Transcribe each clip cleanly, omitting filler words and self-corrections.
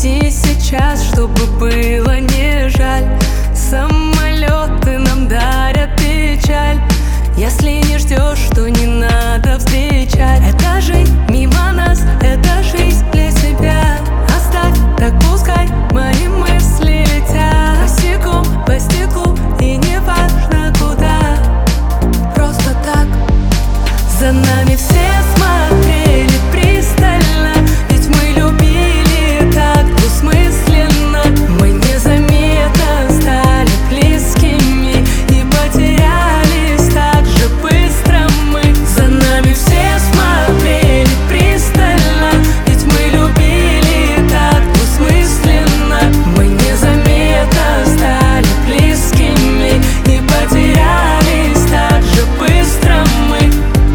Лети сейчас, чтобы было не жаль. Самолеты нам дарят печаль. Если не ждешь, то не надо встречать. Это жизнь мимо нас, это жизнь для себя. Оставь, так пускай мои мысли летят босиком по стеклу, и не важно куда. Просто так за нами все смотрели пристально, ведь мы любили так двусмысленно. Мы незаметно стали близкими и потерялись так же быстро. Мы за нами все смотрели пристально, ведь мы любили так двусмысленно. Мы незаметно стали близкими и потерялись так же быстро. Мы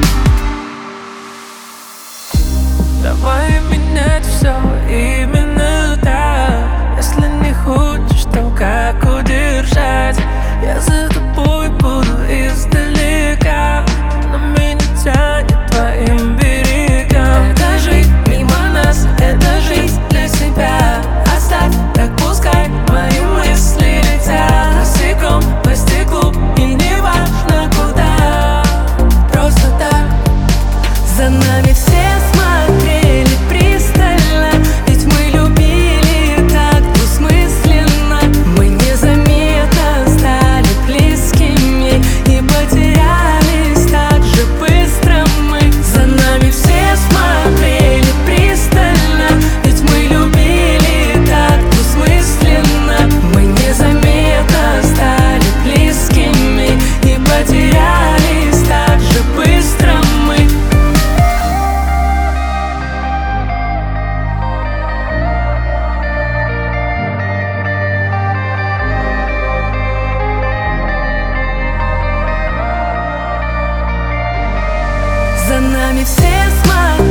давай менять все именно так. Если не хочешь, то как удержать? Я за тобой буду издалека, но меня тянет твоим берегам. Это жизнь мимо нас, это жизнь для себя. Оставь, так пускай мои мысли летят босиком по стеклу, и не важно куда. Просто так за нами все смотрели пристально, ведь мы любили так двусмысленно. Мы незаметно стали близкими и потерялись так же быстро. Мы за нами все смотрели пристально, ведь мы любили так двусмысленно. Мы незаметно стали близкими и потерялись так же быстро. Мы за нами все смотрели